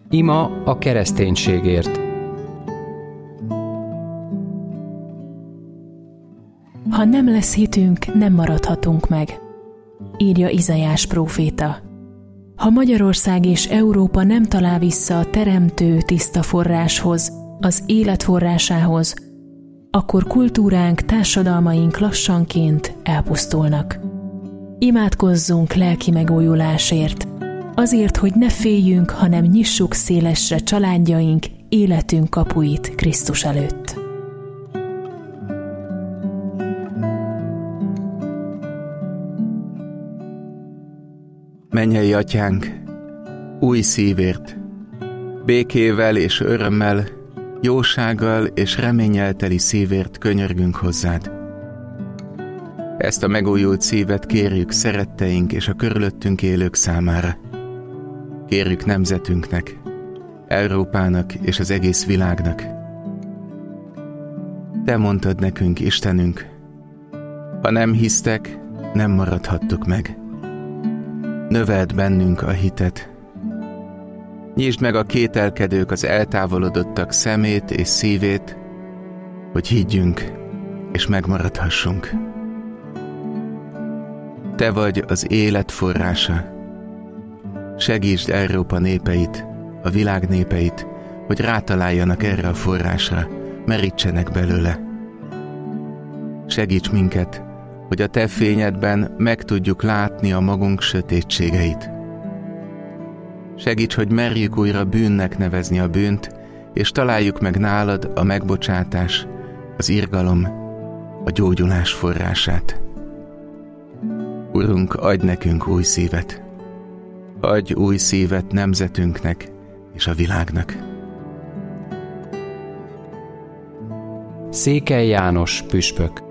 Ima a kereszténységért. Ha nem lesz hitünk, nem maradhatunk meg, írja Izaiás próféta. Ha Magyarország és Európa nem talál vissza a teremtő tiszta forráshoz, az élet forrásához, akkor kultúránk, társadalmaink lassanként elpusztulnak. Imádkozzunk lelki megújulásért, azért, hogy ne féljünk, hanem nyissuk szélesre családjaink, életünk kapuit Krisztus előtt. Mennyei Atyánk, új szívért, békével és örömmel, jósággal és reménnyel teli szívért könyörgünk hozzád. Ezt a megújult szívet kérjük szeretteink és a körülöttünk élők számára. Kérjük nemzetünknek, Európának és az egész világnak. Te mondtad nekünk, Istenünk, ha nem hisztek, nem maradhattok meg. Növeld bennünk a hitet. Nyisd meg a kételkedők, az eltávolodottak szemét és szívét, hogy higgyünk és megmaradhassunk. Te vagy az élet forrása. Segítsd Európa népeit, a világ népeit, hogy rátaláljanak erre a forrásra, merítsenek belőle. Segíts minket, hogy a Te fényedben meg tudjuk látni a magunk sötétségeit. Segíts, hogy merjük újra bűnnek nevezni a bűnt, és találjuk meg nálad a megbocsátás, az irgalom, a gyógyulás forrását. Urunk, adj nekünk új szívet. Adj új szívet nemzetünknek és a világnak. Székely János püspök.